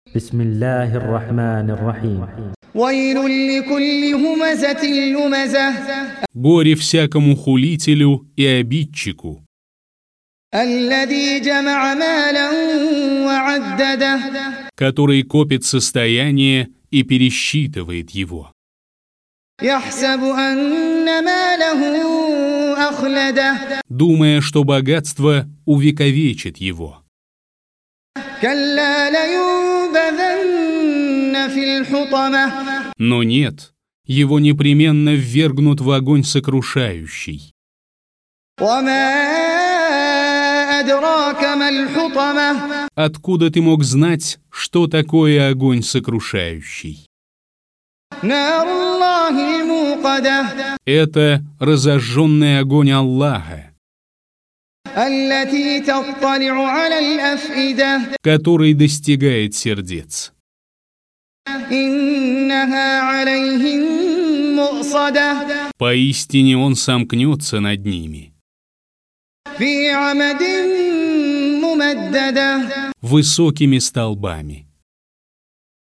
بسم الله الرحمن الرحيم. ويل لكل همزة لمزة Горе всякому хулителю и обидчику, الذي جمع مالا وعدده который копит состояние и пересчитывает его, يحسب أن ماله أخلده думая, что богатство увековечит его. كلا لينبذن في الحطمة Но нет, его непременно ввергнут в огонь сокрушающий. وما أدراك ما الحطمة Откуда ты мог знать, что такое огонь сокрушающий? نار الله الموقدة Это разожженный огонь Аллаха, التي تطلع على الأفئدة который достигает сердец. إنها عليهم مؤصدة Поистине он сомкнется над ними في عمد ممددة высокими столбами.